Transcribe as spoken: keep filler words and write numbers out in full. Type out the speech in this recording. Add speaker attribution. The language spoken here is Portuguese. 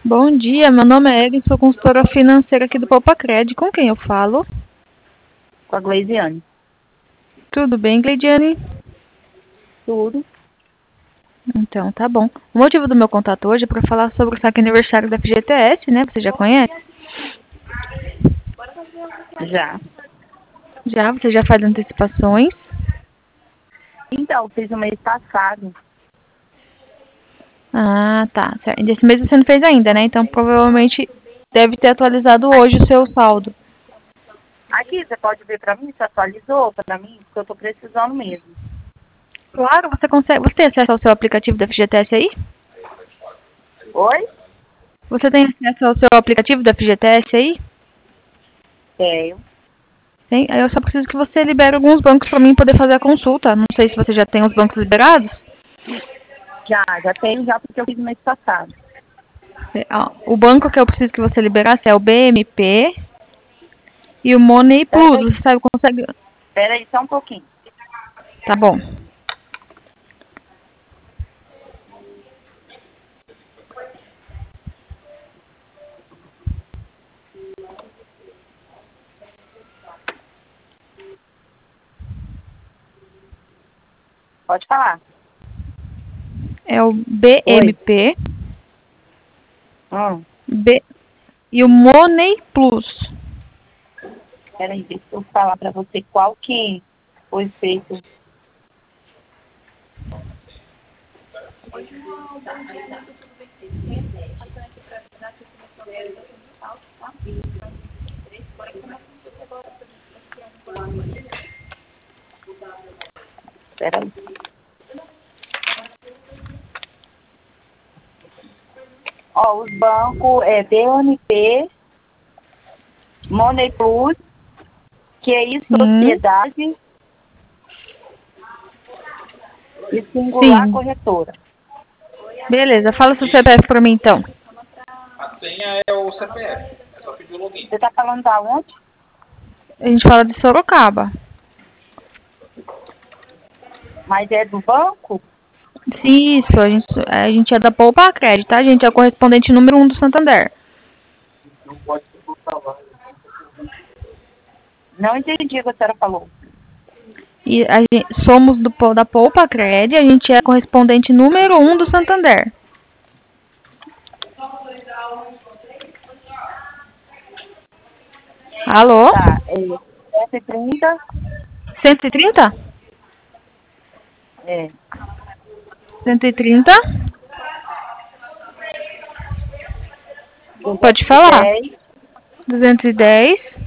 Speaker 1: Bom dia, meu nome é Erin, sou consultora financeira aqui do Poupacred. Com quem eu falo?
Speaker 2: Com a Gleisiane.
Speaker 1: Tudo bem, Gleidiane?
Speaker 2: Tudo.
Speaker 1: Então, tá bom. O motivo do meu contato hoje é para falar sobre o saque aniversário da F G T S, né? Você já conhece?
Speaker 2: Já.
Speaker 1: Já? Você já faz antecipações?
Speaker 2: Então, fiz o mês passado.
Speaker 1: Ah, tá. Certo. Desse mês você não fez ainda, né? Então, provavelmente deve ter atualizado hoje o seu saldo.
Speaker 2: Aqui, você pode ver pra mim se atualizou pra mim, porque eu tô precisando mesmo.
Speaker 1: Claro, você consegue. Você tem acesso ao seu aplicativo da F G T S aí?
Speaker 2: Oi?
Speaker 1: Você tem acesso ao seu aplicativo da F G T S aí?
Speaker 2: Tenho.
Speaker 1: Tem? Aí eu só preciso que você libere alguns bancos para mim poder fazer a consulta. Não sei se você já tem os bancos liberados.
Speaker 2: Já, já tenho já porque eu fiz no mês passado.
Speaker 1: É, ó, o banco que eu preciso que você liberasse é o B M P e o Money Plus.
Speaker 2: Peraí,
Speaker 1: Você sabe, consegue...
Speaker 2: peraí, só um pouquinho.
Speaker 1: Tá bom.
Speaker 2: Pode falar.
Speaker 1: É o B M P
Speaker 2: Hum,
Speaker 1: B... e o Money Plus.
Speaker 2: peraí, deixa eu falar pra você qual que foi feito. Peraí. Ó, os bancos é B M P, Money Plus, Q I
Speaker 1: Sim.
Speaker 2: Sociedade e Singular
Speaker 1: Sim.
Speaker 2: Corretora.
Speaker 1: Beleza, fala seu C P F para mim então.
Speaker 3: A senha é o C P F. É só pedir o login.
Speaker 2: Você tá falando da onde?
Speaker 1: A gente fala de Sorocaba.
Speaker 2: Mas é do banco?
Speaker 1: Isso, a gente, a gente é da Poupacred, tá? A gente é o correspondente número um do Santander.
Speaker 3: Não pode ser por trabalho.
Speaker 2: Não entendi o que a senhora falou.
Speaker 1: E a gente, somos do, da Poupacred, a gente é correspondente número um do Santander. Alô?
Speaker 2: Tá, é cento e trinta.
Speaker 1: cento e trinta?
Speaker 2: É.
Speaker 1: cento e trinta? Pode
Speaker 2: duzentos e
Speaker 1: falar.
Speaker 2: dez,
Speaker 1: duzentos e dez.